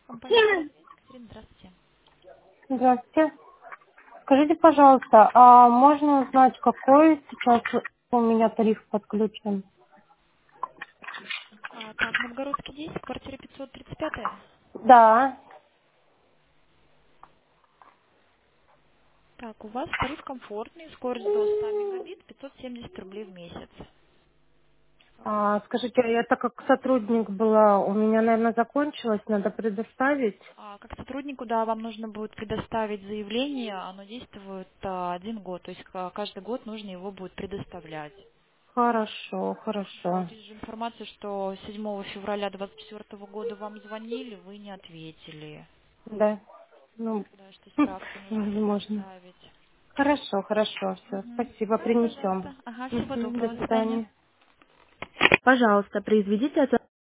Компания «Связь». Екатерина, здравствуйте. Здравствуйте. Скажите, пожалуйста, а можно узнать, какой сейчас у меня тариф подключен? Так, Новгородский 10, квартира 535. Да. Так, у вас тариф комфортный, скорость до 100 мегабит, 570 рублей в месяц. Скажите, я так как сотрудник была, у меня, наверное, закончилось, надо предоставить. Как сотруднику, да, вам нужно будет предоставить заявление, оно действует 1 год, то есть каждый год нужно его будет предоставлять. Хорошо, Да, хорошо. вот вижу информацию, что 7 февраля 2024 года вам звонили, вы не ответили. Да. Ну, Да, что справку нужно возможно. предоставить. Хорошо, хорошо, все. Мгм. Спасибо, Да, принесем. пожалуйста. Ага, всего До доброго, до свидания. свидания. Пожалуйста, произведите